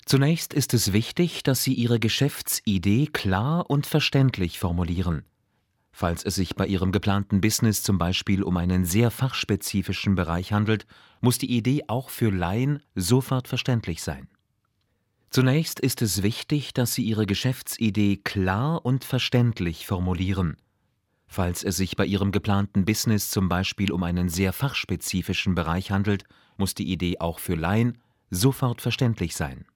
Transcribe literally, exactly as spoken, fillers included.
Zunächst ist es wichtig, dass Sie Ihre Geschäftsidee klar und verständlich formulieren. Falls es sich bei Ihrem geplanten Business zum Beispiel um einen sehr fachspezifischen Bereich handelt, muss die Idee auch für Laien sofort verständlich sein. Zunächst ist es wichtig, dass Sie Ihre Geschäftsidee klar und verständlich formulieren. Falls es sich bei Ihrem geplanten Business zum Beispiel um einen sehr fachspezifischen Bereich handelt, muss die Idee auch für Laien sofort verständlich sein.